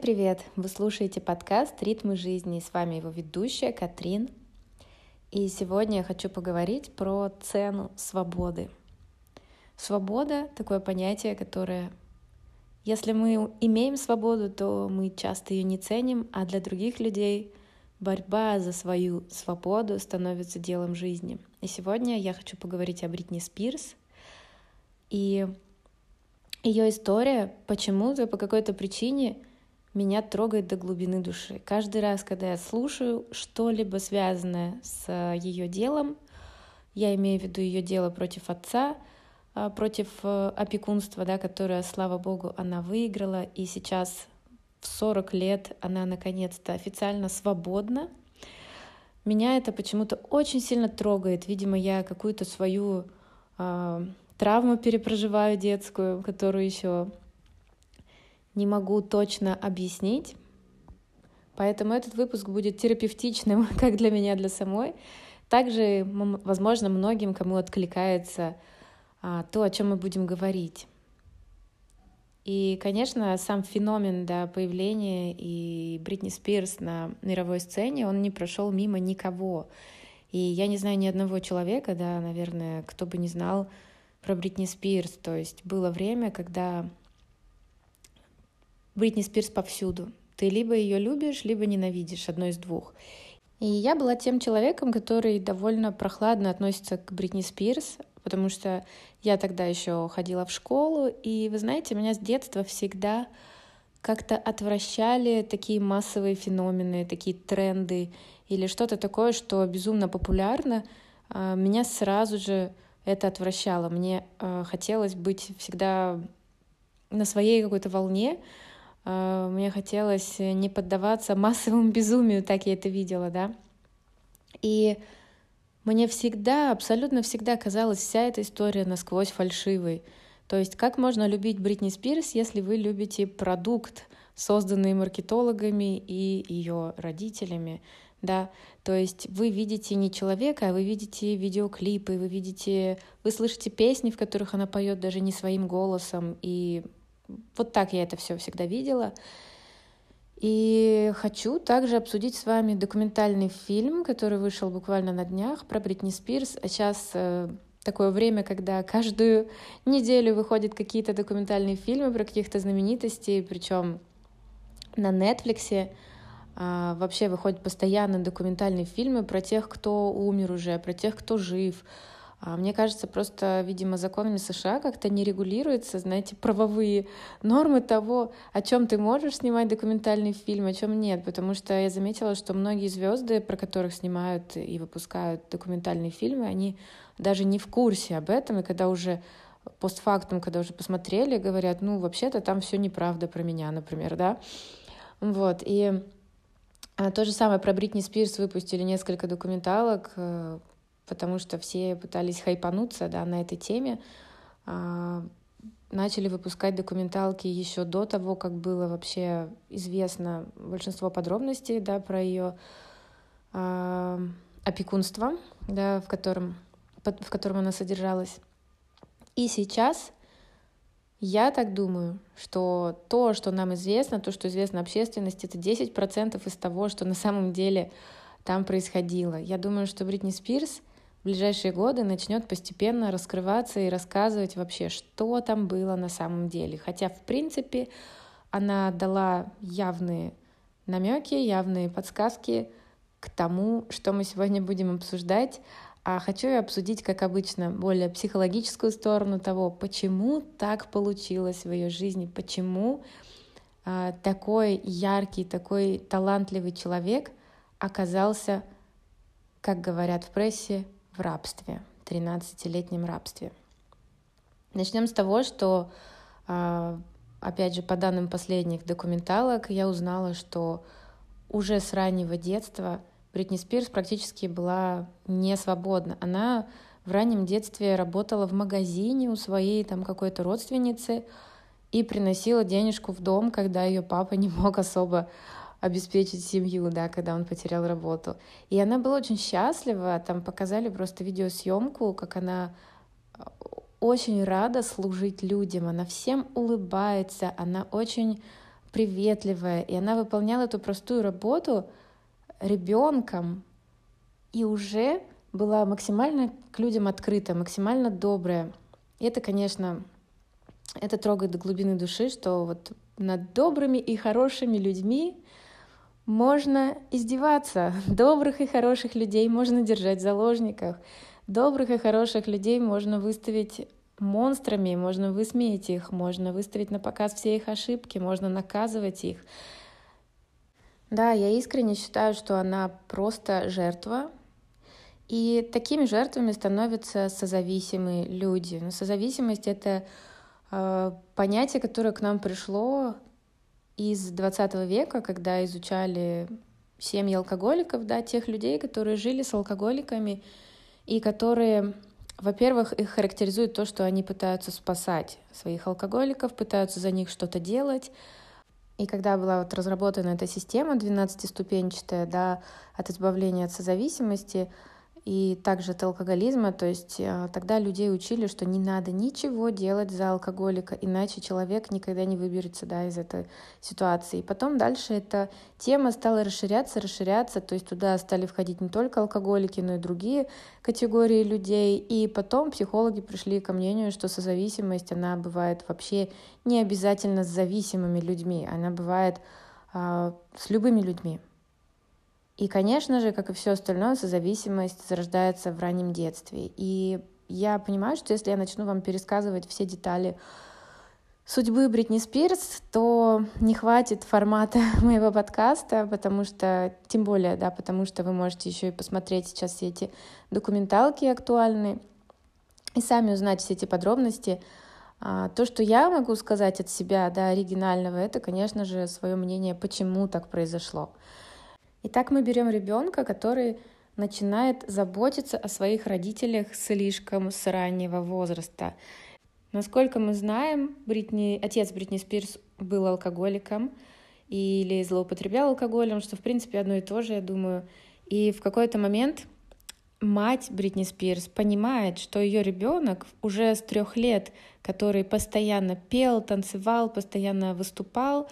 Привет-привет! Вы слушаете подкаст «Ритмы жизни». С вами его ведущая Катрин. И сегодня я хочу поговорить про цену свободы. Свобода — такое понятие, которое, если мы имеем свободу, то мы часто ее не ценим, а для других людей борьба за свою свободу становится делом жизни. И сегодня я хочу поговорить о Бритни Спирс и ее история почему-то, по какой-то причине меня трогает до глубины души. Каждый раз, когда я слушаю что-либо связанное с ее делом, я имею в виду ее дело против отца, против опекунства, которое, слава богу, она выиграла, и сейчас в 40 лет она наконец-то официально свободна. Меня это почему-то очень сильно трогает. Видимо, я какую-то свою травму перепроживаю детскую, которую еще не могу точно объяснить. Поэтому этот выпуск будет терапевтичным как для меня, для самой. Также, возможно, многим, кому откликается то, о чем мы будем говорить. И, конечно, сам феномен появления и Бритни Спирс на мировой сцене, он не прошел мимо никого. И я не знаю ни одного человека, наверное, кто бы не знал про Бритни Спирс. То есть было время, когда Бритни Спирс повсюду. Ты либо ее любишь, либо ненавидишь, одно из двух. И я была тем человеком, который довольно прохладно относится к Бритни Спирс, потому что я тогда еще ходила в школу, и, вы знаете, меня с детства всегда как-то отвращали такие массовые феномены, такие тренды или что-то такое, что безумно популярно. Меня сразу же это отвращало. Мне хотелось быть всегда на своей какой-то волне. Мне хотелось не поддаваться массовому безумию, так я это видела, И мне всегда, абсолютно всегда казалась вся эта история насквозь фальшивой. То есть как можно любить Бритни Спирс, если вы любите продукт, созданный маркетологами и ее родителями, То есть вы видите не человека, а вы видите видеоклипы, вы слышите песни, в которых она поет даже не своим голосом, и вот так я это все всегда видела. И хочу также обсудить с вами документальный фильм, который вышел буквально на днях про Бритни Спирс. А сейчас такое время, когда каждую неделю выходят какие-то документальные фильмы про каких-то знаменитостей, причем на Netflix вообще выходят постоянно документальные фильмы про тех, кто умер уже, про тех, кто жив. Мне кажется, просто, видимо, законами США как-то не регулируются, правовые нормы того, о чем ты можешь снимать документальный фильм, о чем нет. Потому что я заметила, что многие звезды, про которых снимают и выпускают документальные фильмы, они даже не в курсе об этом. И когда уже постфактум, когда уже посмотрели, говорят, вообще-то там все неправда про меня, например, И то же самое про Бритни Спирс выпустили несколько документалок, потому что все пытались хайпануться на этой теме. Начали выпускать документалки еще до того, как было вообще известно большинство подробностей про ее опекунство, в котором она содержалась. И сейчас я так думаю, что то, что нам известно, то, что известно общественности, это 10% из того, что на самом деле там происходило. Я думаю, что Бритни Спирс в ближайшие годы начнет постепенно раскрываться и рассказывать вообще, что там было на самом деле. Хотя, в принципе, она дала явные намеки, явные подсказки к тому, что мы сегодня будем обсуждать. А хочу я обсудить, как обычно, более психологическую сторону того, почему так получилось в ее жизни, почему такой яркий, такой талантливый человек оказался, как говорят в прессе, в рабстве, 13-летнем рабстве. Начнем с того, что, опять же, по данным последних документалок, я узнала, что уже с раннего детства Бритни Спирс практически была не свободна. Она в раннем детстве работала в магазине у своей какой-то родственницы и приносила денежку в дом, когда ее папа не мог особо обеспечить семью, когда он потерял работу. И она была очень счастлива, там показали просто видеосъемку, как она очень рада служить людям, она всем улыбается, она очень приветливая, и она выполняла эту простую работу ребенком и уже была максимально к людям открыта, максимально добрая. И это, конечно, это трогает до глубины души, что вот над добрыми и хорошими людьми можно издеваться. Добрых и хороших людей можно держать в заложниках. Добрых и хороших людей можно выставить монстрами, можно высмеять их, можно выставить на показ все их ошибки, можно наказывать их. Да, я искренне считаю, что она просто жертва. И такими жертвами становятся созависимые люди. Но созависимость — это понятие, которое к нам пришло из 20 века, когда изучали семьи алкоголиков, да, тех людей, которые жили с алкоголиками и которые, во-первых, их характеризует то, что они пытаются спасать своих алкоголиков, пытаются за них что-то делать. И когда была вот разработана эта система 12-ступенчатая, да, от избавления от созависимости и также от алкоголизма, то есть тогда людей учили, что не надо ничего делать за алкоголика, иначе человек никогда не выберется, да, из этой ситуации. И потом дальше эта тема стала расширяться, то есть туда стали входить не только алкоголики, но и другие категории людей. И потом психологи пришли ко мнению, что созависимость, она бывает вообще не обязательно с зависимыми людьми, она бывает с любыми людьми. И, конечно же, как и все остальное, созависимость зарождается в раннем детстве. И я понимаю, что если я начну вам пересказывать все детали судьбы Бритни Спирс, то не хватит формата моего подкаста, потому что, тем более, да, потому что вы можете еще и посмотреть сейчас все эти документалки актуальные и сами узнать все эти подробности. То, что я могу сказать от себя, да, оригинального, это, конечно же, свое мнение, почему так произошло. Итак, мы берем ребенка, который начинает заботиться о своих родителях слишком с раннего возраста. Насколько мы знаем, отец Бритни Спирс был алкоголиком или злоупотреблял алкоголем, что в принципе одно и то же, я думаю. И в какой-то момент мать Бритни Спирс понимает, что ее ребенок уже с 3 лет, который постоянно пел, танцевал, постоянно выступала,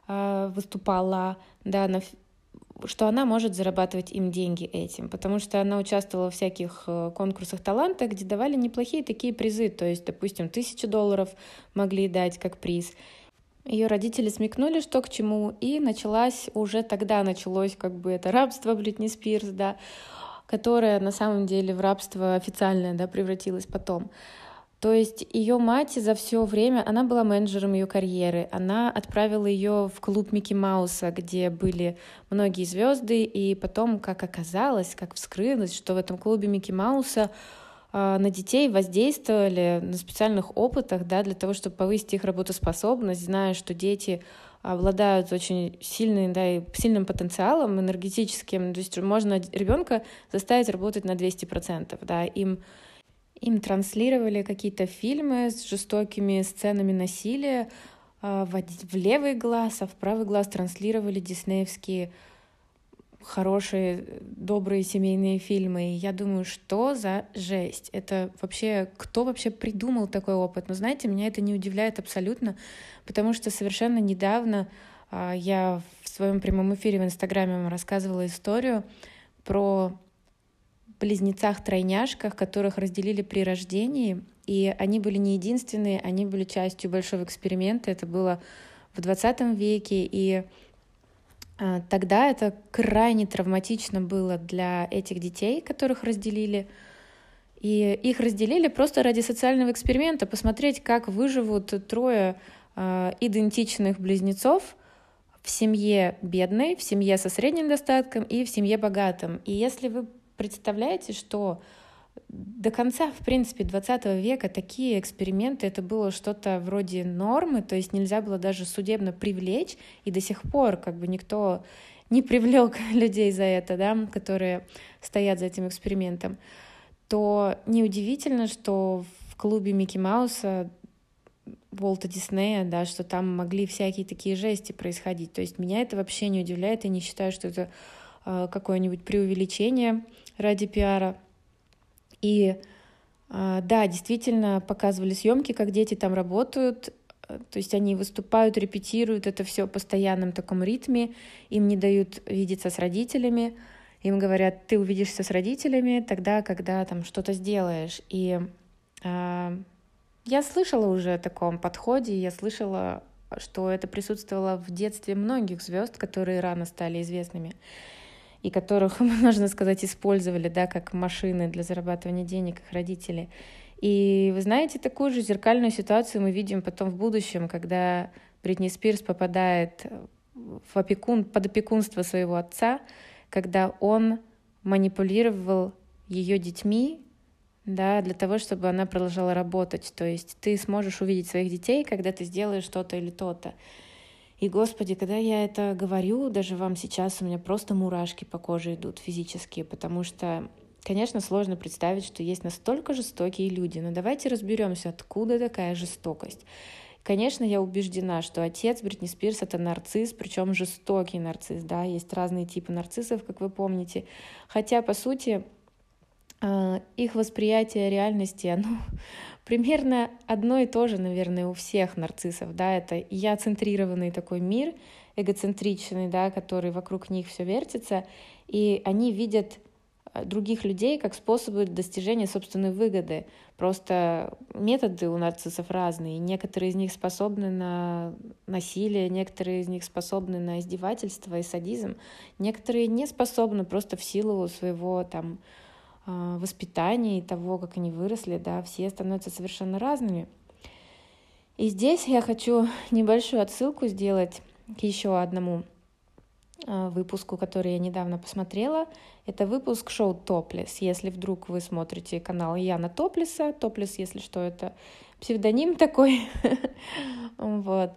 да, что она может зарабатывать им деньги этим, потому что она участвовала в всяких конкурсах таланта, где давали неплохие такие призы, то есть, допустим, $1000 могли дать как приз. Ее родители смекнули, что к чему, и уже тогда началось как бы это рабство Бритни Спирс, да, которое на самом деле в рабство официальное, да, превратилось потом. То есть ее мать за все время, она была менеджером ее карьеры, она отправила ее в клуб Микки Мауса, где были многие звезды, и потом, как оказалось, как вскрылось, что в этом клубе Микки Мауса на детей воздействовали на специальных опытах, да, для того, чтобы повысить их работоспособность, зная, что дети обладают очень сильным, да, и сильным потенциалом энергетическим, то есть можно ребенка заставить работать на 200%, да, им транслировали какие-то фильмы с жестокими сценами насилия в левый глаз, а в правый глаз транслировали диснеевские хорошие, добрые семейные фильмы. И я думаю, что за жесть? Это вообще, кто вообще придумал такой опыт? Но знаете, меня это не удивляет абсолютно, потому что совершенно недавно я в своем прямом эфире в Инстаграме вам рассказывала историю про близнецах-тройняшках, которых разделили при рождении, и они были не единственные, они были частью большого эксперимента, это было в 20 веке, и тогда это крайне травматично было для этих детей, которых разделили, и их разделили просто ради социального эксперимента, посмотреть, как выживут 3 идентичных близнецов в семье бедной, в семье со средним достатком и в семье богатом. И если вы представляете, что до конца, в принципе, 20 века такие эксперименты, это было что-то вроде нормы, то есть нельзя было даже судебно привлечь, и до сих пор как бы никто не привлек людей за это, да, которые стоят за этим экспериментом, то неудивительно, что в клубе Микки Мауса, Уолта Диснея, да, что там могли всякие такие жести происходить. То есть меня это вообще не удивляет, я не считаю, что это какое-нибудь преувеличение ради пиара. И да, действительно показывали съемки, как дети там работают. То есть они выступают, репетируют это все в постоянном таком ритме, им не дают видеться с родителями, им говорят, ты увидишься с родителями тогда, когда там что-то сделаешь. И я слышала уже о таком подходе, я слышала, что это присутствовало в детстве многих звезд, которые рано стали известными, и которых, можно сказать, использовали, да, как машины для зарабатывания денег их родители. И вы знаете, такую же зеркальную ситуацию мы видим потом в будущем, когда Бритни Спирс попадает под опекунство своего отца, когда он манипулировал ее детьми, да, для того, чтобы она продолжала работать. То есть ты сможешь увидеть своих детей, когда ты сделаешь то-то или то-то. И, Господи, когда я это говорю, даже вам сейчас, у меня просто мурашки по коже идут физические, потому что, конечно, сложно представить, что есть настолько жестокие люди. Но давайте разберемся, откуда такая жестокость. Конечно, я убеждена, что отец Бритни Спирс — это нарцисс, причем жестокий нарцисс, да, есть разные типы нарциссов, как вы помните. Хотя, по сути, их восприятие реальности, оно примерно одно и то же, наверное, у всех нарциссов, да, это я-центрированный такой мир, эгоцентричный, да, который вокруг них все вертится, и они видят других людей как способы достижения собственной выгоды. Просто методы у нарциссов разные. Некоторые из них способны на насилие, некоторые из них способны на издевательство и садизм, некоторые не способны просто в силу своего там воспитания и того, как они выросли, да, все становятся совершенно разными. И здесь я хочу небольшую отсылку сделать к еще одному выпуску, который я недавно посмотрела. Это выпуск шоу «Топлес». Если вдруг вы смотрите канал Яна Топлеса, Топлес, если что, это псевдоним такой. Вот.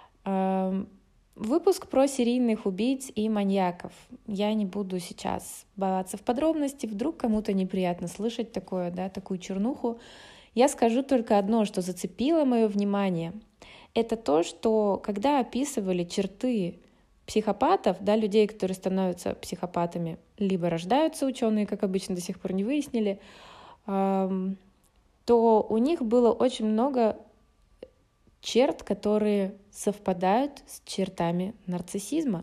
Выпуск про серийных убийц и маньяков. Я не буду сейчас вдаваться в подробности, вдруг кому-то неприятно слышать такое, да, такую чернуху. Я скажу только одно, что зацепило мое внимание. Это то, что когда описывали черты психопатов, да, людей, которые становятся психопатами, либо рождаются, ученые, как обычно, до сих пор не выяснили, то у них было очень много черт, которые совпадают с чертами нарциссизма.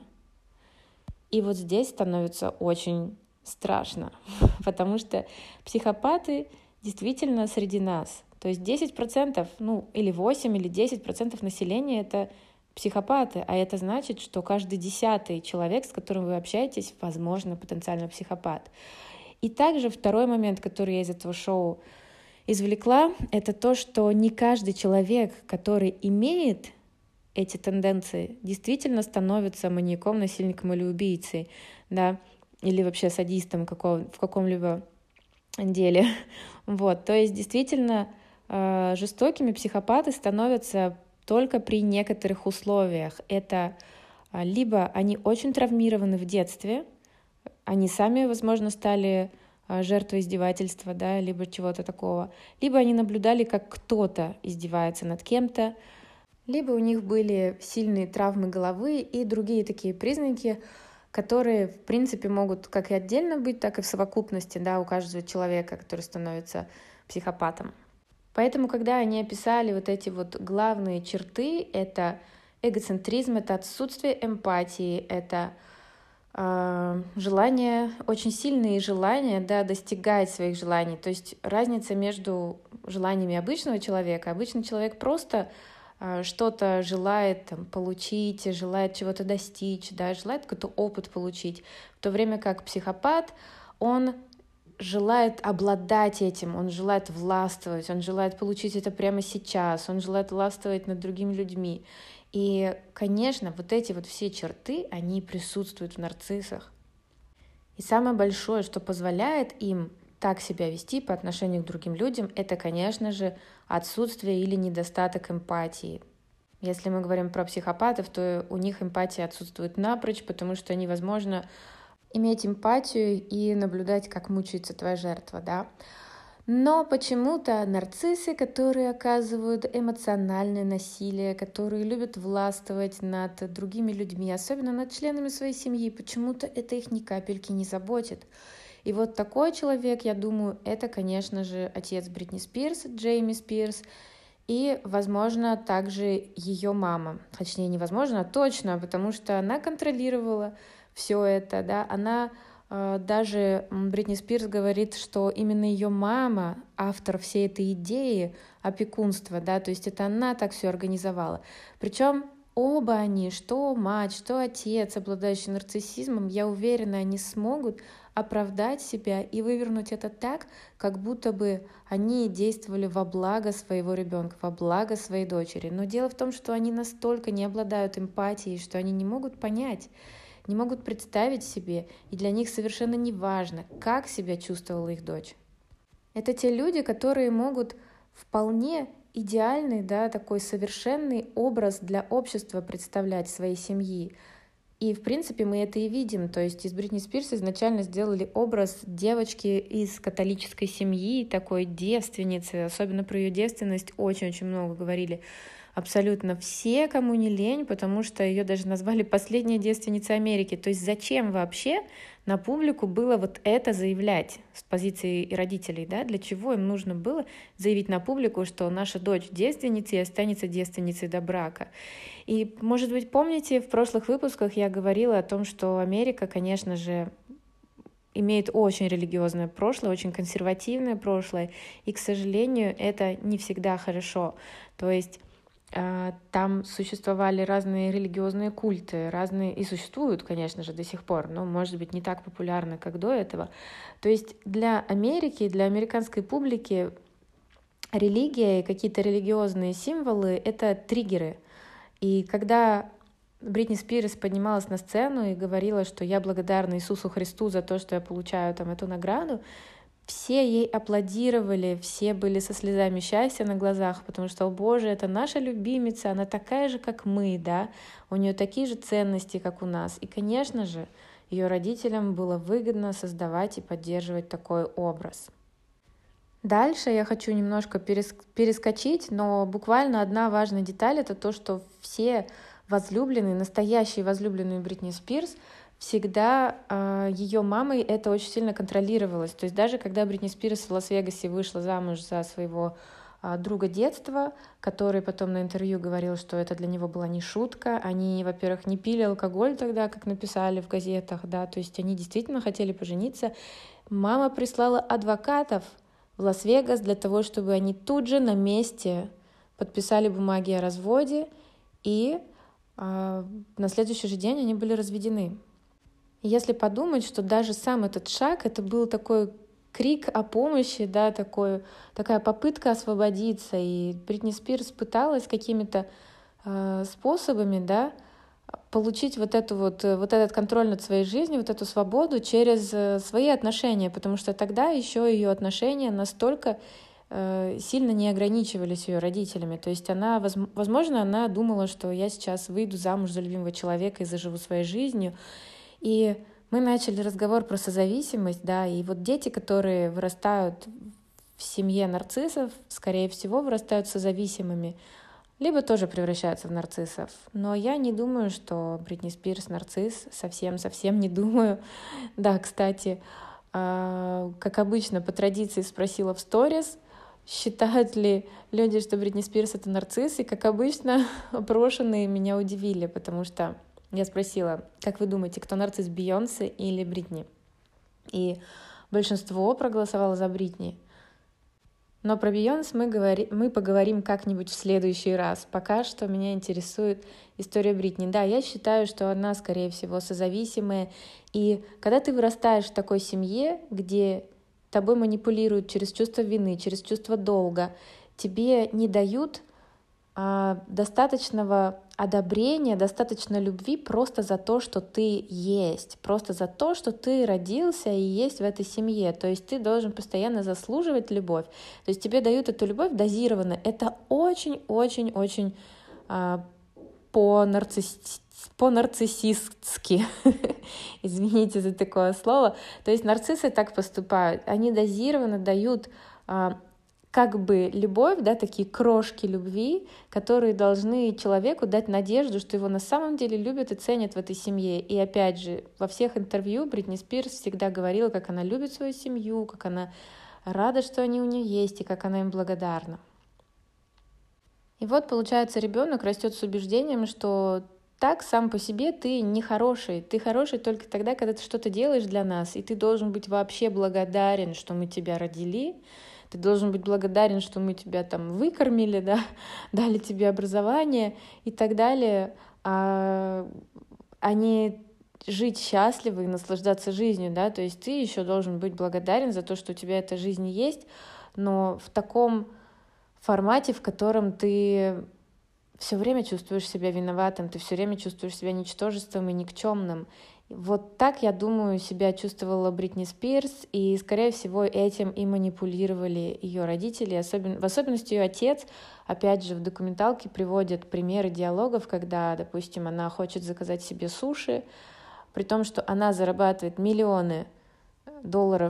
И вот здесь становится очень страшно, потому что психопаты действительно среди нас. То есть 10%, или 8, или 10% населения — это психопаты, а это значит, что каждый 10-й человек, с которым вы общаетесь, возможно, потенциально психопат. И также второй момент, который я из этого шоу извлекла, это то, что не каждый человек, который имеет эти тенденции, действительно становится маньяком, насильником или убийцей, да, или вообще садистом в каком-либо деле. Вот, то есть действительно жестокими психопаты становятся только при некоторых условиях. Это либо они очень травмированы в детстве, они сами, возможно, стали жертвой издевательства, да, либо чего-то такого, либо они наблюдали, как кто-то издевается над кем-то, либо у них были сильные травмы головы и другие такие признаки, которые, в принципе, могут как и отдельно быть, так и в совокупности, да, у каждого человека, который становится психопатом. Поэтому, когда они описали вот эти вот главные черты, это эгоцентризм, это отсутствие эмпатии, это желание, очень сильные желания, да, достигать своих желаний. То есть разница между желаниями обычного человека. Обычный человек просто что-то желает там получить, желает чего-то достичь, да, желает какой-то опыт получить. В то время как психопат, он желает обладать этим, он желает властвовать, он желает получить это прямо сейчас, он желает властвовать над другими людьми. И, конечно, вот эти вот все черты, они присутствуют в нарциссах. И самое большое, что позволяет им так себя вести по отношению к другим людям, это, конечно же, отсутствие или недостаток эмпатии. Если мы говорим про психопатов, то у них эмпатия отсутствует напрочь, потому что невозможно иметь эмпатию и наблюдать, как мучается твоя жертва, да. Но почему-то нарциссы, которые оказывают эмоциональное насилие, которые любят властвовать над другими людьми, особенно над членами своей семьи, почему-то это их ни капельки не заботит. И вот такой человек, я думаю, это, конечно же, отец Бритни Спирс, Джейми Спирс. и, возможно, также ее мама. Точнее, невозможно, а точно, потому что она контролировала все это, да, она даже Бритни Спирс говорит, что именно ее мама автор всей этой идеи опекунства, да, то есть это она так все организовала. Причем оба они, что мать, что отец, обладающий нарциссизмом, я уверена, они смогут оправдать себя и вывернуть это так, как будто бы они действовали во благо своего ребенка, во благо своей дочери. Но дело в том, что они настолько не обладают эмпатией, что они не могут понять, не могут представить себе, и для них совершенно не важно, как себя чувствовала их дочь. Это те люди, которые могут вполне идеальный, да, такой совершенный образ для общества представлять своей семьи. И, в принципе, мы это и видим. То есть из Бритни Спирс изначально сделали образ девочки из католической семьи, такой девственницы. Особенно про ее девственность очень-очень много говорили абсолютно все, кому не лень, потому что ее даже назвали последней девственницей Америки. То есть зачем вообще на публику было вот это заявлять с позиции родителей, да? Для чего им нужно было заявить на публику, что наша дочь девственница и останется девственницей до брака? И, может быть, помните, в прошлых выпусках я говорила о том, что Америка, конечно же, имеет очень религиозное прошлое, очень консервативное прошлое, и, к сожалению, это не всегда хорошо. То есть там существовали разные религиозные культы, разные и существуют, конечно же, до сих пор, но, может быть, не так популярны, как до этого. То есть для Америки, для американской публики религия и какие-то религиозные символы — это триггеры. И когда Бритни Спирс поднималась на сцену и говорила, что я благодарна Иисусу Христу за то, что я получаю там эту награду, все ей аплодировали, все были со слезами счастья на глазах, потому что, о Боже, это наша любимица, она такая же, как мы, да, у нее такие же ценности, как у нас. И, конечно же, ее родителям было выгодно создавать и поддерживать такой образ. Дальше я хочу немножко перескочить, но буквально одна важная деталь — это то, что все возлюбленные, настоящие возлюбленные Бритни Спирс, всегда ее мамой это очень сильно контролировалось. То есть даже когда Бритни Спирс в Лас-Вегасе вышла замуж за своего друга детства, который потом на интервью говорил, что это для него была не шутка. Они, во-первых, не пили алкоголь тогда, как написали в газетах, да, то есть они действительно хотели пожениться. Мама прислала адвокатов в Лас-Вегас для того, чтобы они тут же на месте подписали бумаги о разводе, и на следующий же день они были разведены. И если подумать, что даже сам этот шаг, это был такой крик о помощи, да, такая попытка освободиться, и Бритни Спирс пыталась какими-то способами, да, получить вот этот контроль над своей жизнью, вот эту свободу через свои отношения, потому что тогда еще ее отношения настолько сильно не ограничивались ее родителями. То есть она, возможно, она думала, что я сейчас выйду замуж за любимого человека и заживу своей жизнью. И мы начали разговор про созависимость, да, и вот дети, которые вырастают в семье нарциссов, скорее всего, вырастают созависимыми, либо тоже превращаются в нарциссов. Но я не думаю, что Бритни Спирс нарцисс, совсем не думаю. Да, кстати, как обычно, по традиции спросила в сторис, считают ли люди, что Бритни Спирс — это нарцисс, и, как обычно, опрошенные меня удивили, потому что я спросила, как вы думаете, кто нарцисс, Бейонсе или Бритни? И большинство проголосовало за Бритни. Но про Бейонсе мы поговорим как-нибудь в следующий раз. Пока что меня интересует история Бритни. Да, я считаю, что она, скорее всего, созависимая. И когда ты вырастаешь в такой семье, где тобой манипулируют через чувство вины, через чувство долга, тебе не дают достаточного одобрения, достаточно любви просто за то, что ты есть, просто за то, что ты родился и есть в этой семье. То есть ты должен постоянно заслуживать любовь. То есть тебе дают эту любовь дозированно. Это очень-очень-очень по-нарциссистски. Извините за такое слово. То есть нарциссы так поступают. Они дозированно дают как бы любовь, да, такие крошки любви, которые должны человеку дать надежду, что его на самом деле любят и ценят в этой семье. И опять же, во всех интервью Бритни Спирс всегда говорила, как она любит свою семью, как она рада, что они у нее есть, и как она им благодарна. И вот, получается, ребенок растет с убеждением, что так сам по себе ты не хороший. Ты хороший только тогда, когда ты что-то делаешь для нас, и ты должен быть вообще благодарен, что мы тебя родили. Ты должен быть благодарен, что мы тебя там выкормили, да, дали тебе образование и так далее. А не жить счастливо и наслаждаться жизнью, да, то есть ты еще должен быть благодарен за то, что у тебя эта жизнь есть, но в таком формате, в котором ты все время чувствуешь себя виноватым, ты все время чувствуешь себя ничтожеством и никчемным. Вот так, я думаю, себя чувствовала Бритни Спирс, и, скорее всего, этим и манипулировали ее родители, в особенности ее отец. Опять же, в документалке приводят примеры диалогов, когда, допустим, она хочет заказать себе суши, при том, что она зарабатывает миллионы долларов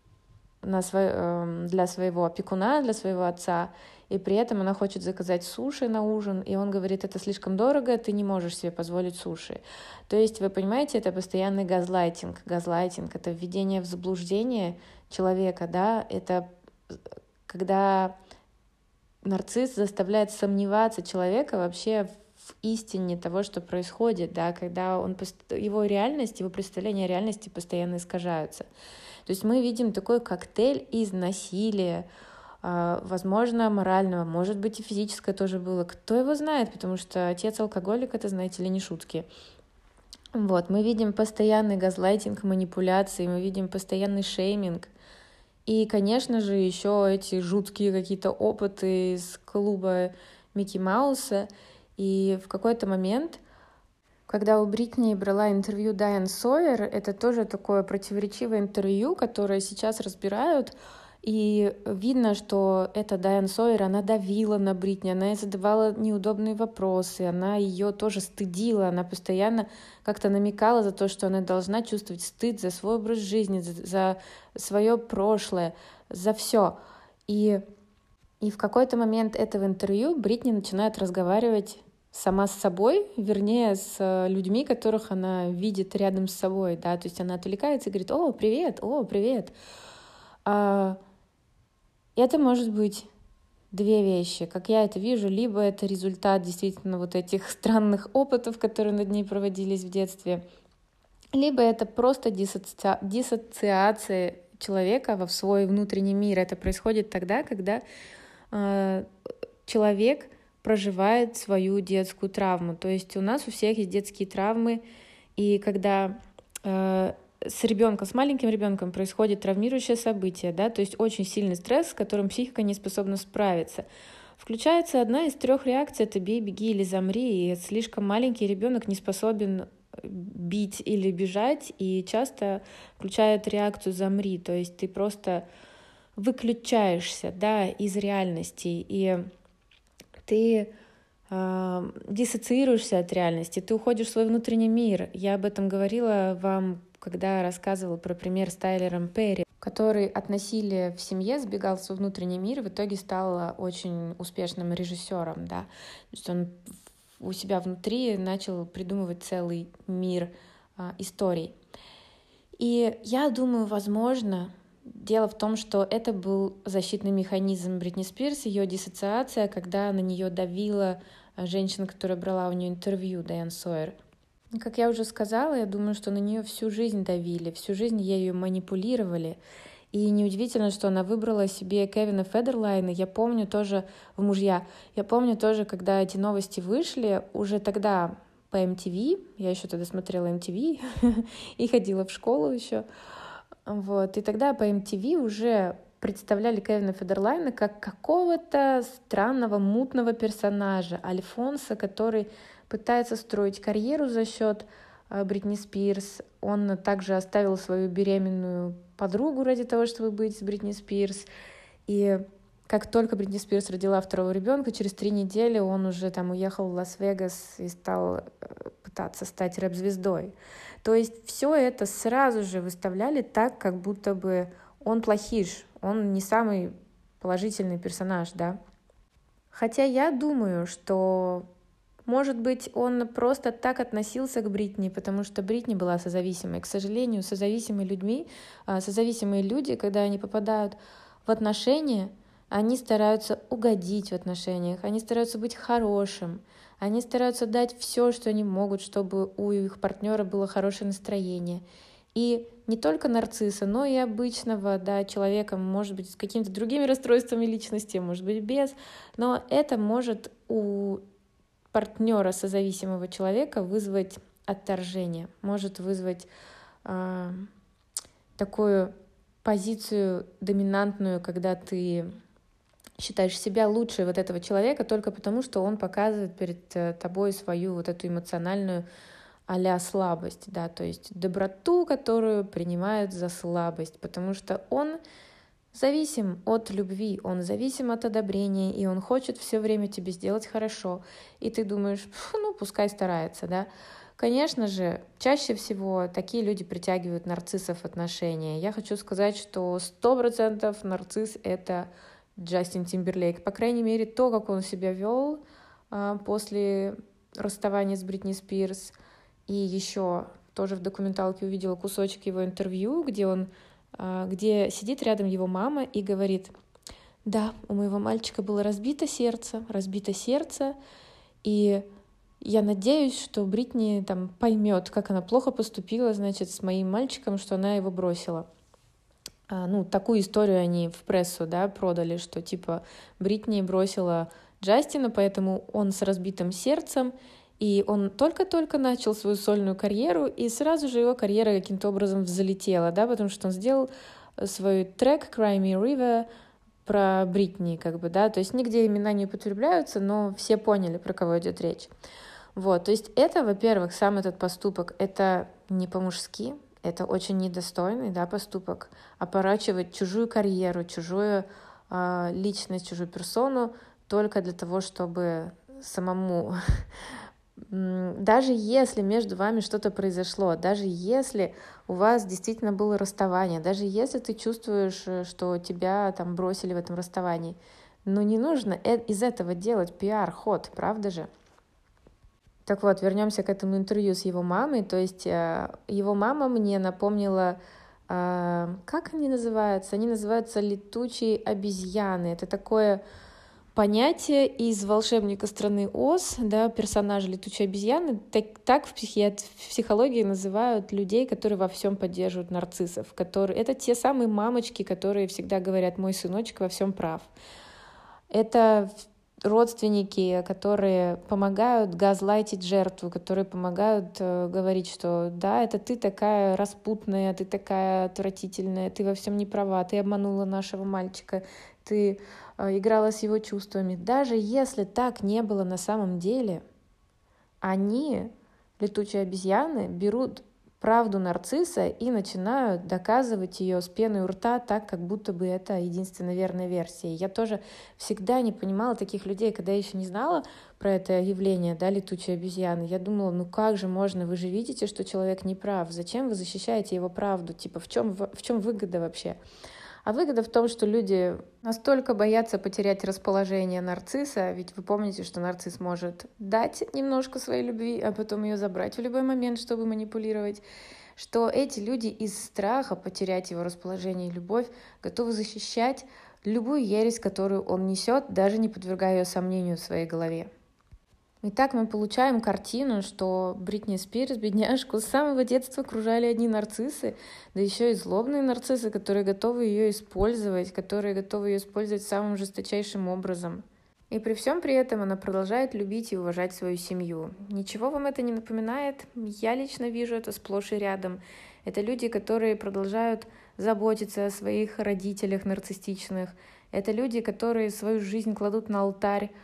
для своего опекуна, для своего отца, и при этом она хочет заказать суши на ужин, и он говорит, это слишком дорого, ты не можешь себе позволить суши. То есть, вы понимаете, это постоянный газлайтинг. Газлайтинг — это введение в заблуждение человека, да, это когда нарцисс заставляет сомневаться человека вообще в истине того, что происходит, да, когда его реальность, его представления о реальности постоянно искажаются. То есть мы видим такой коктейль из насилия, возможно, морального, может быть, и физическое тоже было. Кто его знает, потому что отец алкоголик, это, знаете ли, не шутки. Вот, мы видим постоянный газлайтинг, манипуляции, мы видим постоянный шейминг. И, конечно же, еще эти жуткие какие-то опыты из клуба Микки Мауса. И в какой-то момент, когда у Бритни брала интервью Дайан Сойер, это тоже такое противоречивое интервью, которое сейчас разбирают, и видно, что эта Дайан Сойер, она давила на Бритни, она ей задавала неудобные вопросы, она ее тоже стыдила, она постоянно как-то намекала за то, что она должна чувствовать стыд за свой образ жизни, за свое прошлое, за все. И в какой-то момент этого интервью Бритни начинает разговаривать сама с собой, вернее, с людьми, которых она видит рядом с собой, да, то есть она отвлекается и говорит: о, привет. Это может быть две вещи, как я это вижу, либо это результат действительно вот этих странных опытов, которые над ней проводились в детстве, либо это просто диссоциация человека в свой внутренний мир. Это происходит тогда, когда человек проживает свою детскую травму. То есть у нас у всех есть детские травмы, и когда с маленьким ребенком происходит травмирующее событие, да, то есть очень сильный стресс, с которым психика не способна справиться. Включается одна из 3 реакций: это бей, беги или замри, и слишком маленький ребенок не способен бить или бежать, и часто включает реакцию замри, то есть ты просто выключаешься, да, из реальности, и ты диссоциируешься от реальности, ты уходишь в свой внутренний мир. Я об этом говорила вам, когда рассказывала про пример с Тайлером Перри, который от насилия в семье сбегал в свой внутренний мир и в итоге стал очень успешным режиссером, да. То есть он у себя внутри начал придумывать целый мир историй. И я думаю, возможно, дело в том, что это был защитный механизм Бритни Спирс, ее диссоциация, когда на нее давила женщина, которая брала у нее интервью, Дайан Сойер. Как я уже сказала, я думаю, что на нее всю жизнь давили, всю жизнь ею манипулировали. И неудивительно, что она выбрала себе Кевина Федерлайна. Я помню тоже в «Мужья». Я помню тоже, когда эти новости вышли, уже тогда по MTV, я еще тогда смотрела MTV и ходила в школу еще. Вот. И тогда по MTV уже представляли Кевина Федерлайна как какого-то странного, мутного персонажа, Альфонса, который пытается строить карьеру за счет Бритни Спирс. Он также оставил свою беременную подругу ради того, чтобы быть с Бритни Спирс. И как только Бритни Спирс родила 2-го ребенка, через 3 недели он уже там уехал в Лас-Вегас и стал пытаться стать рэп-звездой. То есть все это сразу же выставляли так, как будто бы он плохиш, он не самый положительный персонаж, да. Хотя я думаю, что, может быть, он просто так относился к Бритни, потому что Бритни была созависимой. К сожалению, созависимые люди, когда они попадают в отношения, Они стараются угодить в отношениях, они стараются быть хорошим, они стараются дать все, что они могут, чтобы у их партнера было хорошее настроение. И не только нарцисса, но и обычного, да, человека, может быть, с какими-то другими расстройствами личности, может быть, без. Но это может у партнера созависимого человека вызвать отторжение, может вызвать такую позицию доминантную, когда ты считаешь себя лучше вот этого человека только потому, что он показывает перед тобой свою вот эту эмоциональную а-ля слабость, да, то есть доброту, которую принимают за слабость, потому что он зависим от любви, он зависим от одобрения, и он хочет все время тебе сделать хорошо. И ты думаешь, ну, пускай старается, да. Конечно же, чаще всего такие люди притягивают нарциссов в отношения. Я хочу сказать, что 100% нарцисс — это Джастин Тимберлейк. По крайней мере, то, как он себя вел после расставания с Бритни Спирс. И еще тоже в документалке увидела кусочек его интервью, где сидит рядом его мама и говорит: да, у моего мальчика было разбито сердце, и я надеюсь, что Бритни там поймет, как она плохо поступила, значит, с моим мальчиком, что она его бросила. Ну, такую историю они в прессу, да, продали, что типа Бритни бросила Джастина, поэтому он с разбитым сердцем, и он только-только начал свою сольную карьеру, и сразу же его карьера каким-то образом взлетела, да, потому что он сделал свой трек «Cry Me River» про Бритни, как бы, да, то есть нигде имена не употребляются, но все поняли, про кого идет речь. Вот, то есть это, во-первых, сам этот поступок, это не по-мужски, это очень недостойный, да, поступок, опорачивать чужую карьеру, чужую личность, чужую персону только для того, чтобы самому... Даже если между вами что-то произошло, даже если у вас действительно было расставание, даже если ты чувствуешь, что тебя там бросили в этом расставании, но не нужно из этого делать пиар-ход, правда же? Так вот, вернемся к этому интервью с его мамой. То есть его мама мне напомнила, как они называются? Они называются летучие обезьяны. Это такое понятие из «Волшебника страны Оз», да, персонажи летучей обезьяны. Так в психологии называют людей, которые во всем поддерживают нарциссов. Это те самые мамочки, которые всегда говорят: мой сыночек во всем прав. Это родственники, которые помогают газлайтить жертву, которые помогают говорить, что да, это ты такая распутная, ты такая отвратительная, ты во всем не права, ты обманула нашего мальчика, ты играла с его чувствами. Даже если так не было на самом деле, они, летучие обезьяны, берут правду нарцисса и начинают доказывать ее с пеной у рта так, как будто бы это единственно верная версия. Я тоже всегда не понимала таких людей, когда я еще не знала про это явление, да, летучие обезьяны. Я думала, ну как же можно, вы же видите, что человек не прав, зачем вы защищаете его правду, типа в чем выгода вообще? А выгода в том, что люди настолько боятся потерять расположение нарцисса, ведь вы помните, что нарцисс может дать немножко своей любви, а потом ее забрать в любой момент, чтобы манипулировать, что эти люди из страха потерять его расположение и любовь готовы защищать любую ересь, которую он несет, даже не подвергая ее сомнению в своей голове. Итак, мы получаем картину, что Бритни Спирс, бедняжку, с самого детства окружали одни нарциссы, да еще и злобные нарциссы, которые готовы ее использовать, самым жесточайшим образом. И при всем при этом она продолжает любить и уважать свою семью. Ничего вам это не напоминает? Я лично вижу это сплошь и рядом. Это люди, которые продолжают заботиться о своих родителях нарциссичных. Это люди, которые свою жизнь кладут на алтарь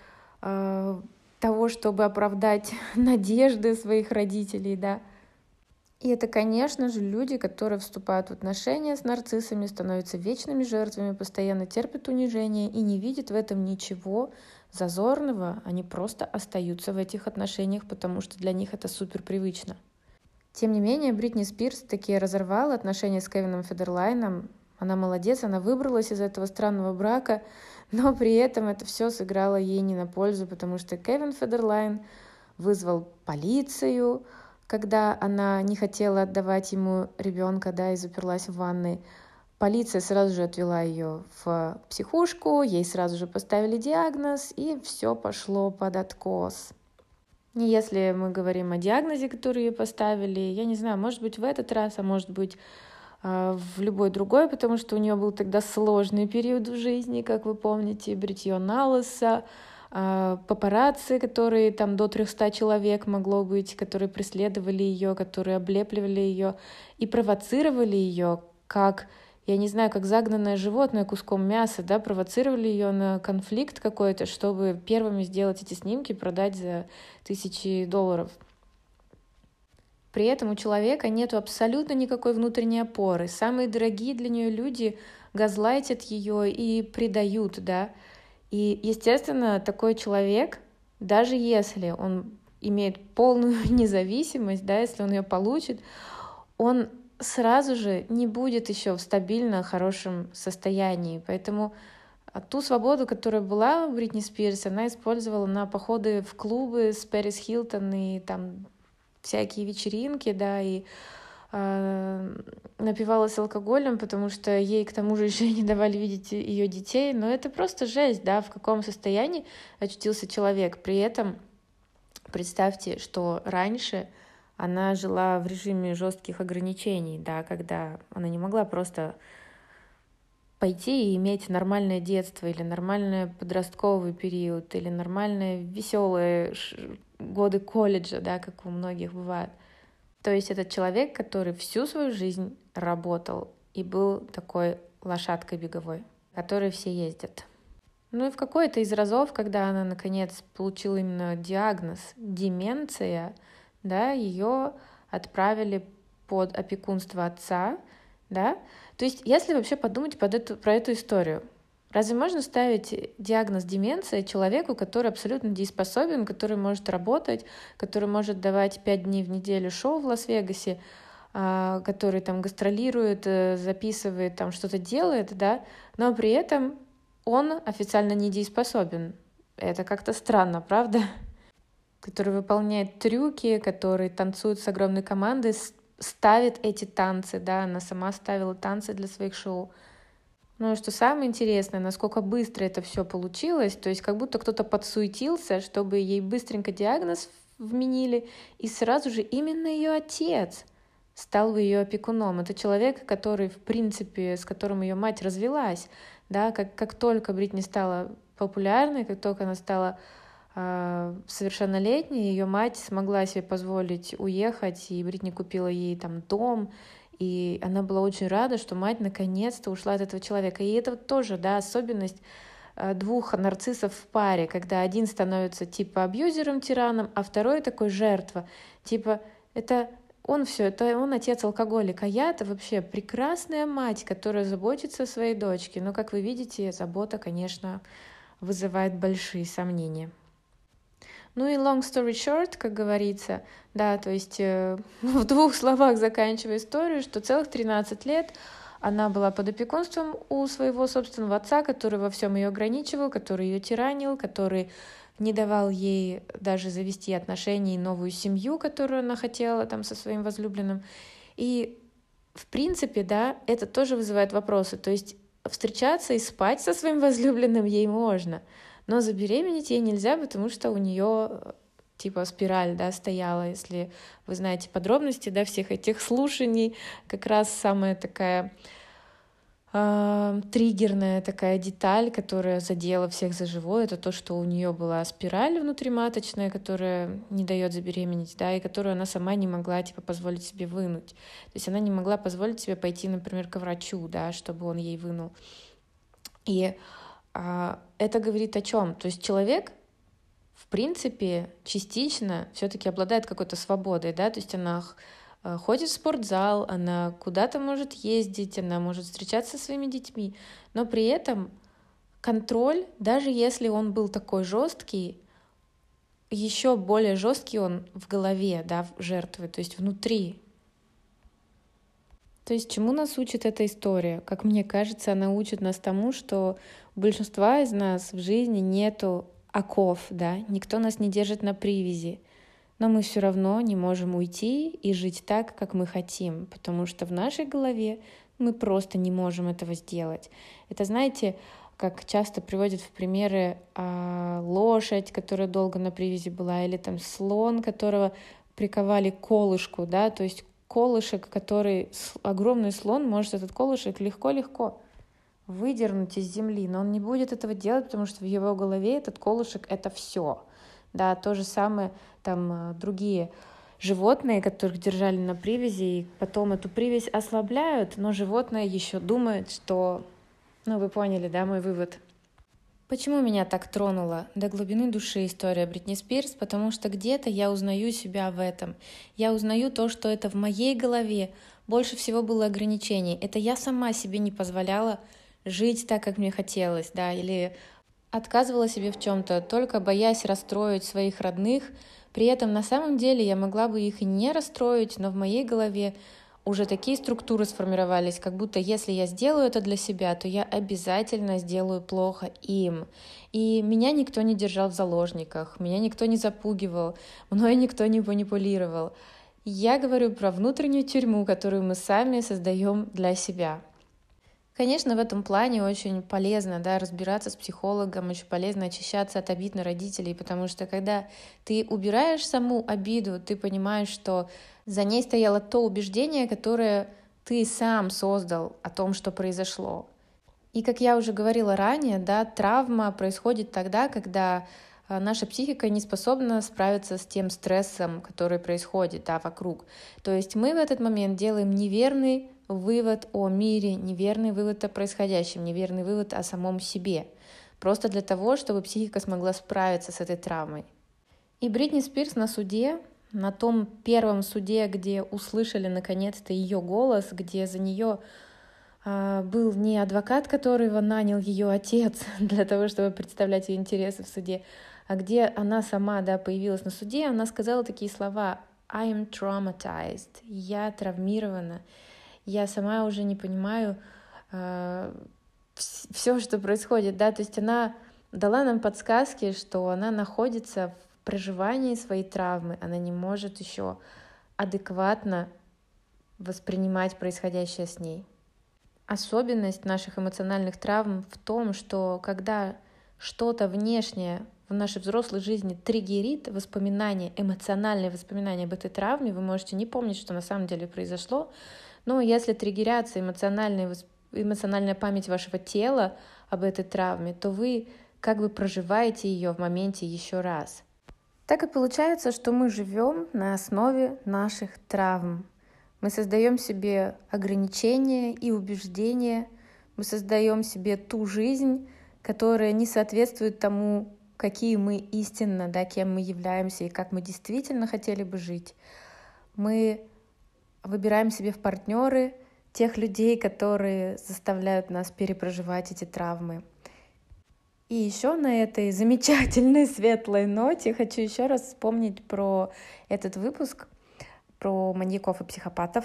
того, чтобы оправдать надежды своих родителей, да. И это, конечно же, люди, которые вступают в отношения с нарциссами, становятся вечными жертвами, постоянно терпят унижение и не видят в этом ничего зазорного. Они просто остаются в этих отношениях, потому что для них это супер привычно. Тем не менее, Бритни Спирс таки разорвала отношения с Кевином Федерлайном. Она молодец, она выбралась из этого странного брака, но при этом это все сыграло ей не на пользу, потому что Кевин Федерлайн вызвал полицию, когда она не хотела отдавать ему ребенка, да, и заперлась в ванной. Полиция сразу же отвела ее в психушку, ей сразу же поставили диагноз, и все пошло под откос. И если мы говорим о диагнозе, который ей поставили, я не знаю, может быть в этот раз, а может быть в любой другой, потому что у нее был тогда сложный период в жизни, как вы помните, бритье на лысо, папарацци, которые там до 300 человек могло быть, которые преследовали ее, которые облепливали ее и провоцировали ее, как, я не знаю, как загнанное животное куском мяса, да, провоцировали ее на конфликт какой-то, чтобы первыми сделать эти снимки, продать за $1000. При этом у человека нет абсолютно никакой внутренней опоры. Самые дорогие для нее люди газлайтят ее и предают, да. И, естественно, такой человек, даже если он имеет полную независимость, да, если он ее получит, он сразу же не будет еще в стабильно хорошем состоянии. Поэтому ту свободу, которая была у Бритни Спирс, она использовала на походы в клубы с Пэрис Хилтон и там всякие вечеринки, да, и напивалась алкоголем, потому что ей к тому же еще не давали видеть ее детей. Но это просто жесть, да, в каком состоянии очутился человек. При этом представьте, что раньше она жила в режиме жестких ограничений, да, когда она не могла просто пойти и иметь нормальное детство или нормальный подростковый период или нормальные веселые годы колледжа, да, как у многих бывает. То есть это человек, который всю свою жизнь работал и был такой лошадкой беговой, которой все ездят. Ну и в какой-то из разов, когда она наконец получила именно диагноз деменция, да, ее отправили под опекунство отца, да. То есть если вообще подумать про эту историю, разве можно ставить диагноз деменция человеку, который абсолютно дееспособен, который может работать, который может давать 5 дней в неделю шоу в Лас-Вегасе, который там гастролирует, записывает, там что-то делает, да, но при этом он официально недееспособен. Это как-то странно, правда? Который выполняет трюки, который танцует с огромной командой, ставит эти танцы, да, она сама ставила танцы для своих шоу. Ну и что самое интересное, насколько быстро это все получилось, то есть как будто кто-то подсуетился, чтобы ей быстренько диагноз вменили, и сразу же именно ее отец стал ее опекуном. Это человек, который, в принципе, с которым ее мать развелась, да, как только Бритни стала популярной, как только она стала совершеннолетней, ее мать смогла себе позволить уехать, и Бритни купила ей там дом, и она была очень рада, что мать наконец-то ушла от этого человека. И это вот тоже, да, особенность двух нарциссов в паре, когда один становится типа абьюзером, тираном, а второй такой жертва. Типа это он все, это он отец-алкоголик, а я-то вообще прекрасная мать, которая заботится о своей дочке. Но, как вы видите, забота, конечно, вызывает большие сомнения. Ну и long story short, как говорится, да, то есть в 2 словах заканчивая историю, что целых 13 лет она была под опекунством у своего собственного отца, который во всем ее ограничивал, который ее тиранил, который не давал ей даже завести отношения и новую семью, которую она хотела там со своим возлюбленным. И в принципе, да, это тоже вызывает вопросы. То есть встречаться и спать со своим возлюбленным ей можно, но забеременеть ей нельзя, потому что у нее типа спираль, да, стояла. Если вы знаете подробности, да, всех этих слушаний, как раз самая такая триггерная такая деталь, которая задела всех за живое, это то, что у нее была спираль внутриматочная, которая не дает забеременеть, да, и которую она сама не могла типа позволить себе вынуть. То есть она не могла позволить себе пойти, например, к врачу, да, чтобы он ей вынул. И это говорит о чем? То есть человек, в принципе, частично все-таки обладает какой-то свободой, да, то есть она ходит в спортзал, она куда-то может ездить, она может встречаться со своими детьми, но при этом контроль, даже если он был такой жесткий, еще более жесткий он в голове, да, жертвы, то есть внутри. То есть чему нас учит эта история? Как мне кажется, она учит нас тому, что у большинства из нас в жизни нету оков, да, никто нас не держит на привязи, но мы все равно не можем уйти и жить так, как мы хотим, потому что в нашей голове мы просто не можем этого сделать. Это, знаете, как часто приводят в примеры лошадь, которая долго на привязи была, или там слон, которого приковали к колышку, да, то есть колышек, который огромный слон, может этот колышек легко-легко выдернуть из земли, но он не будет этого делать, потому что в его голове этот колышек — это все. Да, то же самое там другие животные, которых держали на привязи, и потом эту привязь ослабляют, но животное еще думает, что... Ну, вы поняли, да, мой вывод? Почему меня так тронула до глубины души история Бритни Спирс? Потому что где-то я узнаю себя в этом. Я узнаю то, что это в моей голове больше всего было ограничений. Это я сама себе не позволяла жить так, как мне хотелось, да, или отказывала себе в чем-то, только боясь расстроить своих родных. При этом на самом деле я могла бы их и не расстроить, но в моей голове уже такие структуры сформировались, как будто если я сделаю это для себя, то я обязательно сделаю плохо им. И меня никто не держал в заложниках, меня никто не запугивал, мной никто не манипулировал. Я говорю про внутреннюю тюрьму, которую мы сами создаем для себя. Конечно, в этом плане очень полезно, да, разбираться с психологом, очень полезно очищаться от обид на родителей, потому что когда ты убираешь саму обиду, ты понимаешь, что за ней стояло то убеждение, которое ты сам создал о том, что произошло. И как я уже говорила ранее, да, травма происходит тогда, когда наша психика не способна справиться с тем стрессом, который происходит, да, вокруг. То есть мы в этот момент делаем неверный вывод о мире, неверный вывод о происходящем, неверный вывод о самом себе. Просто для того, чтобы психика смогла справиться с этой травмой. И Бритни Спирс на суде, на том первом суде, где услышали наконец-то ее голос, где за нее был не адвокат, которого нанял ее отец для того, чтобы представлять ее интересы в суде, а где она сама, да, появилась на суде, она сказала такие слова: I am traumatized, я травмирована, я сама уже не понимаю все, что происходит, да, то есть она дала нам подсказки, что она находится в проживании своей травмы, она не может еще адекватно воспринимать происходящее с ней. Особенность наших эмоциональных травм в том, что когда что-то внешнее в нашей взрослой жизни триггерит воспоминания, эмоциональные воспоминания об этой травме, вы можете не помнить, что на самом деле произошло, но если триггерятся эмоциональная память вашего тела об этой травме, то вы как бы проживаете ее в моменте еще раз. Так и получается, что мы живем на основе наших травм. Мы создаем себе ограничения и убеждения, мы создаем себе ту жизнь, которая не соответствует тому, какие мы истинно, да, кем мы являемся и как мы действительно хотели бы жить. Мы выбираем себе в партнеры тех людей, которые заставляют нас перепроживать эти травмы. И еще на этой замечательной светлой ноте хочу еще раз вспомнить про этот выпуск, про маньяков и психопатов.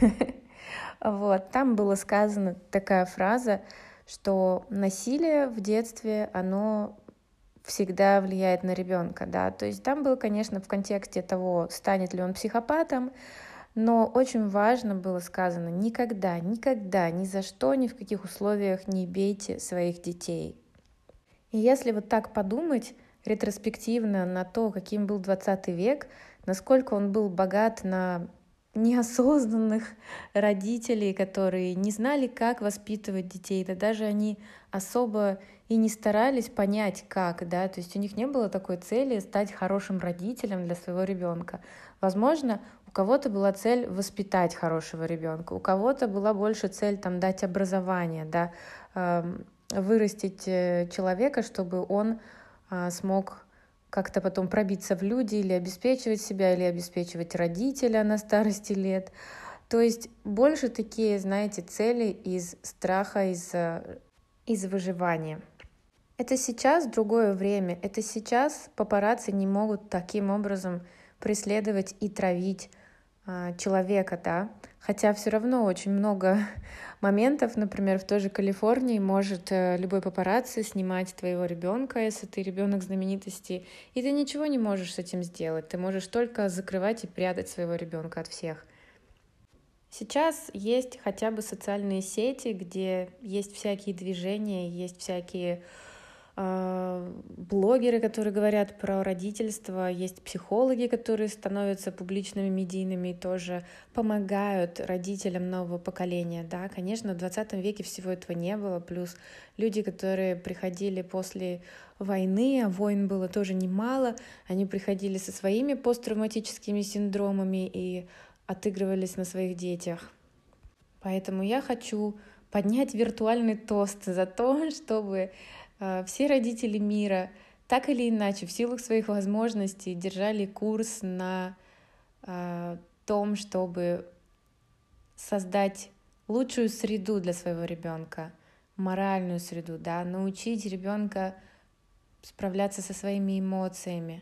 Вот. Там была сказана такая фраза, что насилие в детстве, оно всегда влияет на ребенка, да. То есть там было, конечно, в контексте того, станет ли он психопатом, но очень важно было сказано: никогда, никогда, ни за что, ни в каких условиях не бейте своих детей. И если вот так подумать ретроспективно на то, каким был 20 век, насколько он был богат на неосознанных родителей, которые не знали, как воспитывать детей, да даже они особо и не старались понять, как, да, то есть у них не было такой цели стать хорошим родителем для своего ребенка. Возможно, у кого-то была цель воспитать хорошего ребенка, у кого-то была больше цель там дать образование, да, вырастить человека, чтобы он смог как-то потом пробиться в люди или обеспечивать себя, или обеспечивать родителя на старости лет. То есть больше такие, знаете, цели из страха, из выживания. Это сейчас другое время, это сейчас папарацци не могут таким образом преследовать и травить человека, да, хотя все равно очень много моментов, например, в той же Калифорнии может любой папарацци снимать твоего ребенка, если ты ребенок знаменитости, и ты ничего не можешь с этим сделать, ты можешь только закрывать и прятать своего ребенка от всех. Сейчас есть хотя бы социальные сети, где есть всякие движения, есть всякие блогеры, которые говорят про родительство, есть психологи, которые становятся публичными, медийными и тоже помогают родителям нового поколения. Да, конечно, в 20 веке всего этого не было, плюс люди, которые приходили после войны, а войн было тоже немало, они приходили со своими посттравматическими синдромами и отыгрывались на своих детях. Поэтому я хочу поднять виртуальный тост за то, чтобы все родители мира так или иначе в силу своих возможностей держали курс на том, чтобы создать лучшую среду для своего ребенка, моральную среду, да, научить ребенка справляться со своими эмоциями.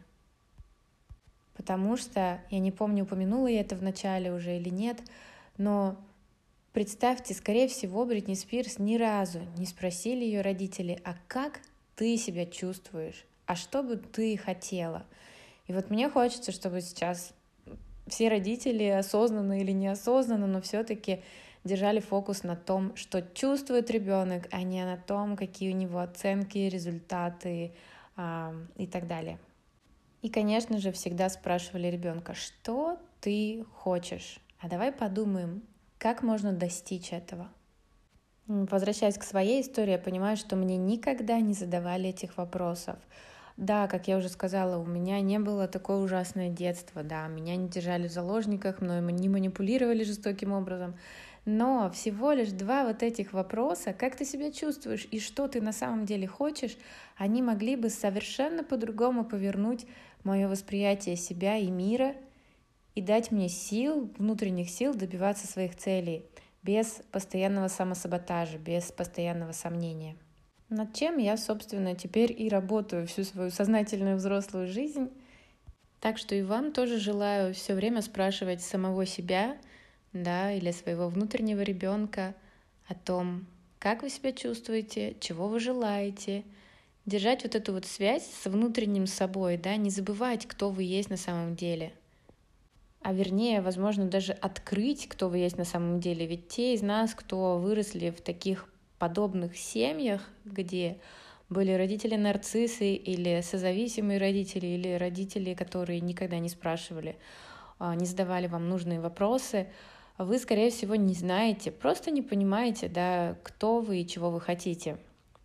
Потому что, я не помню, упомянула я это в начале уже или нет, но представьте, скорее всего, Бритни Спирс ни разу не спросили ее родители, а как ты себя чувствуешь, а что бы ты хотела. И вот мне хочется, чтобы сейчас все родители осознанно или неосознанно, но все-таки держали фокус на том, что чувствует ребенок, а не на том, какие у него оценки, результаты и так далее. И, конечно же, всегда спрашивали ребенка, что ты хочешь, а давай подумаем, как можно достичь этого? Возвращаясь к своей истории, я понимаю, что мне никогда не задавали этих вопросов. Да, как я уже сказала, у меня не было такое ужасное детство, да, меня не держали в заложниках, мной не манипулировали жестоким образом, но всего лишь 2 вот этих вопроса, как ты себя чувствуешь и что ты на самом деле хочешь, они могли бы совершенно по-другому повернуть мое восприятие себя и мира, и дать мне сил, внутренних сил добиваться своих целей, без постоянного самосаботажа, без постоянного сомнения. Над чем я, собственно, теперь и работаю всю свою сознательную взрослую жизнь. Так что и вам тоже желаю все время спрашивать самого себя, да, или своего внутреннего ребенка о том, как вы себя чувствуете, чего вы желаете, держать вот эту вот связь с внутренним собой, да, не забывать, кто вы есть на самом деле. А вернее, возможно, даже открыть, кто вы есть на самом деле. Ведь те из нас, кто выросли в таких подобных семьях, где были родители-нарциссы или созависимые родители, или родители, которые никогда не спрашивали, не задавали вам нужные вопросы, вы, скорее всего, не знаете, просто не понимаете, да, кто вы и чего вы хотите.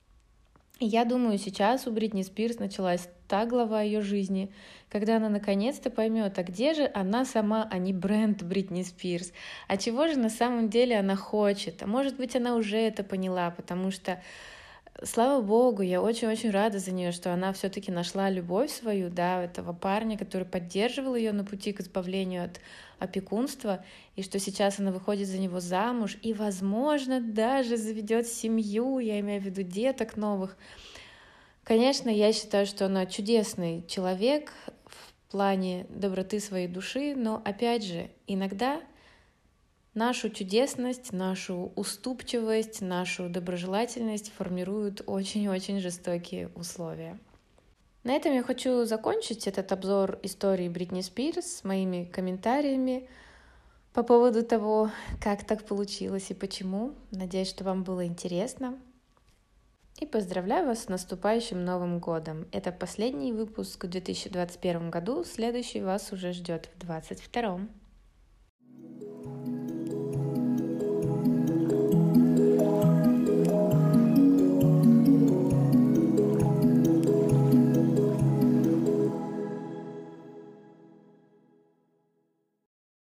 Я думаю, сейчас у Бритни Спирс началась та глава ее жизни, когда она наконец-то поймет, а где же она сама, а не бренд Бритни Спирс, а чего же на самом деле она хочет, а может быть она уже это поняла, потому что, слава богу, я очень-очень рада за нее, что она все-таки нашла любовь свою, да, этого парня, который поддерживал ее на пути к избавлению от опекунства, и что сейчас она выходит за него замуж и, возможно, даже заведет семью, я имею в виду деток новых. Конечно, я считаю, что она чудесный человек в плане доброты своей души, но, опять же, иногда нашу чудесность, нашу уступчивость, нашу доброжелательность формируют очень-очень жестокие условия. На этом я хочу закончить этот обзор истории Бритни Спирс с моими комментариями по поводу того, как так получилось и почему. Надеюсь, что вам было интересно. И поздравляю вас с наступающим Новым годом. Это последний выпуск в 2021 году, следующий вас уже ждет в 2022.